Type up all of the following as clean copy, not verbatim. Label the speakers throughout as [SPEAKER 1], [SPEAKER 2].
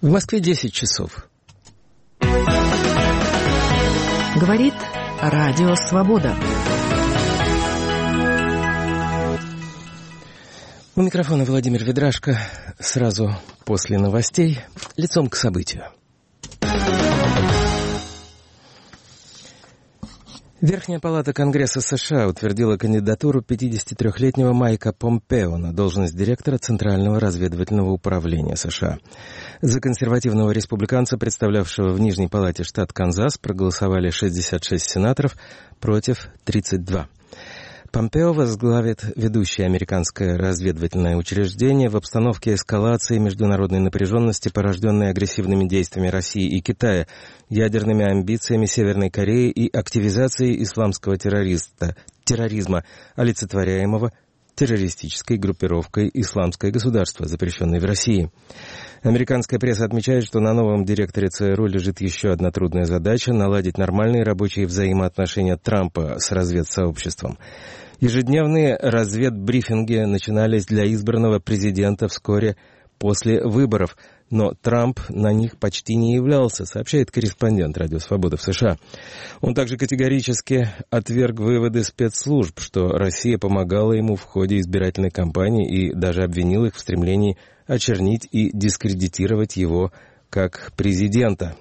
[SPEAKER 1] В Москве 10 часов.
[SPEAKER 2] Говорит Радио Свобода.
[SPEAKER 1] У микрофона Владимир Ведрашко. Сразу после новостей лицом к событию. Верхняя палата Конгресса США утвердила кандидатуру 53-летнего Майка Помпео на должность директора Центрального разведывательного управления США. За консервативного республиканца, представлявшего в Нижней палате штат Канзас, проголосовали 66 сенаторов против 32. Помпео возглавит ведущее американское разведывательное учреждение в обстановке эскалации международной напряженности, порожденной агрессивными действиями России и Китая, ядерными амбициями Северной Кореи и активизацией исламского терроризма, олицетворяемого террористической группировкой «Исламское государство», запрещенной в России. Американская пресса отмечает, что на новом директоре ЦРУ лежит еще одна трудная задача – наладить нормальные рабочие взаимоотношения Трампа с разведсообществом. Ежедневные разведбрифинги начинались для избранного президента вскоре после выборов, но Трамп на них почти не являлся, сообщает корреспондент «Радио Свобода» в США. Он также категорически отверг выводы спецслужб, что Россия помогала ему в ходе избирательной кампании и даже обвинил их в стремлении очернить и дискредитировать его как президента.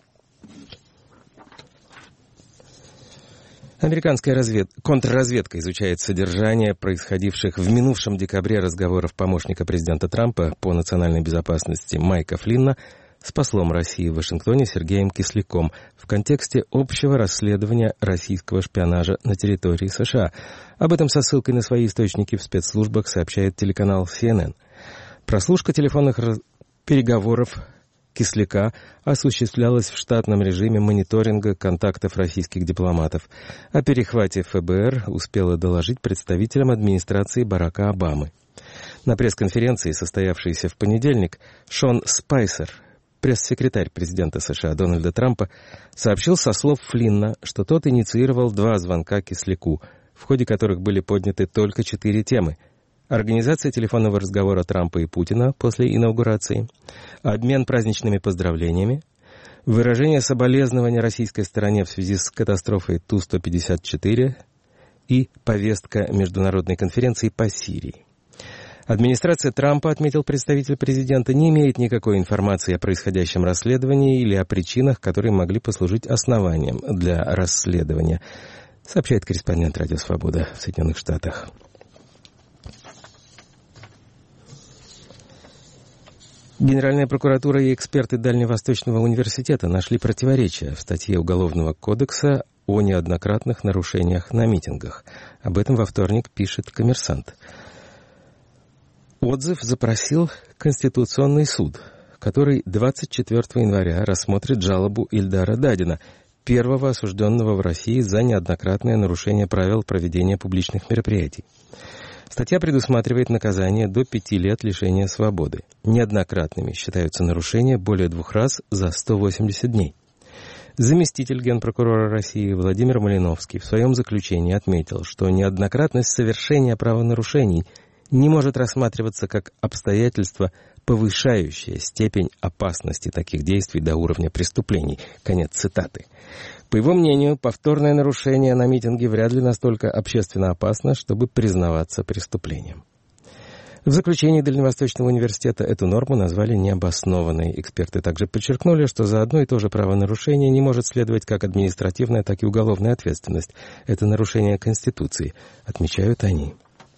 [SPEAKER 1] Американская контрразведка изучает содержание происходивших в минувшем декабре разговоров помощника президента Трампа по национальной безопасности Майка Флинна с послом России в Вашингтоне Сергеем Кисляком в контексте общего расследования российского шпионажа на территории США. Об этом со ссылкой на свои источники в спецслужбах сообщает телеканал CNN. Прослушка телефонных переговоров Кисляка осуществлялась в штатном режиме мониторинга контактов российских дипломатов. О перехвате ФБР успела доложить представителям администрации Барака Обамы. На пресс-конференции, состоявшейся в понедельник, Шон Спайсер, пресс-секретарь президента США Дональда Трампа, сообщил со слов Флинна, что тот инициировал 2 звонка Кисляку, в ходе которых были подняты только 4 темы: организация телефонного разговора Трампа и Путина после инаугурации, обмен праздничными поздравлениями, выражение соболезнования российской стороне в связи с катастрофой Ту-154 и повестка международной конференции по Сирии. Администрация Трампа, отметил представитель президента, не имеет никакой информации о происходящем расследовании или о причинах, которые могли послужить основанием для расследования, сообщает корреспондент «Радио Свобода» в Соединенных Штатах. Генеральная прокуратура и эксперты Дальневосточного университета нашли противоречия в статье Уголовного кодекса о неоднократных нарушениях на митингах. Об этом во вторник пишет «Коммерсант». Отзыв запросил Конституционный суд, который 24 января рассмотрит жалобу Ильдара Дадина, первого осужденного в России за неоднократное нарушение правил проведения публичных мероприятий. Статья предусматривает наказание до 5 лет лишения свободы. Неоднократными считаются нарушения более 2 раз за 180 дней. Заместитель генпрокурора России Владимир Малиновский в своем заключении отметил, что неоднократность совершения правонарушений не может рассматриваться как обстоятельство, повышающее степень опасности таких действий до уровня преступлений. Конец цитаты. По его мнению, повторное нарушение на митинге вряд ли настолько общественно опасно, чтобы признаваться преступлением. В заключении Дальневосточного университета эту норму назвали необоснованной. Эксперты также подчеркнули, что за одно и то же правонарушение не может следовать как административная, так и уголовная ответственность. Это нарушение Конституции, отмечают они.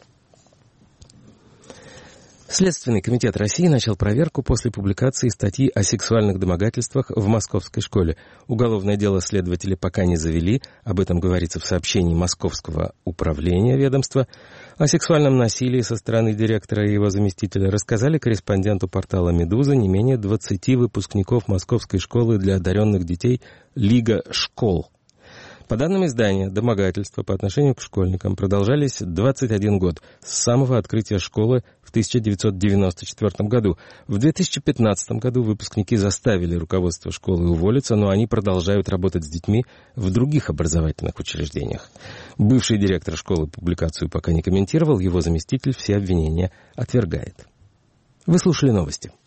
[SPEAKER 1] Следственный комитет России начал проверку после публикации статьи о сексуальных домогательствах в московской школе. Уголовное дело следователи пока не завели, об этом говорится в сообщении Московского управления ведомства. О сексуальном насилии со стороны директора и его заместителя рассказали корреспонденту портала «Медуза» не менее 20 выпускников Московской школы для одаренных детей «Лига школ». По данным издания, домогательства по отношению к школьникам продолжались 21 год, с самого открытия школы в 1994 году. В 2015 году выпускники заставили руководство школы уволиться, но они продолжают работать с детьми в других образовательных учреждениях. Бывший директор школы публикацию пока не комментировал, его заместитель все обвинения отвергает. Вы слушали новости.